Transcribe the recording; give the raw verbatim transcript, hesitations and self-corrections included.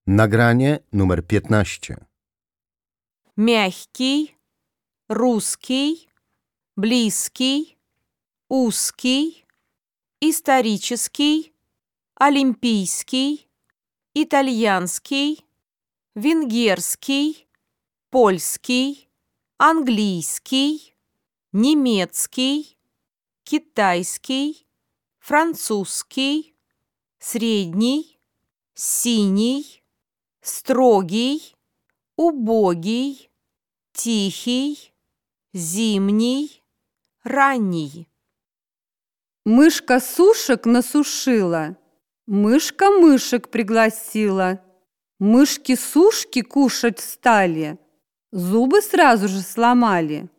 Nagranie numer piętnaście. Мягкий, русский, близкий, узкий, исторический, олимпийский, итальянский, венгерский, польский, английский, немецкий, китайский, французский, средний, синий, строгий, убогий, тихий, зимний, ранний. Мышка сушек насушила, мышка мышек пригласила. Мышки сушки кушать стали, зубы сразу же сломали.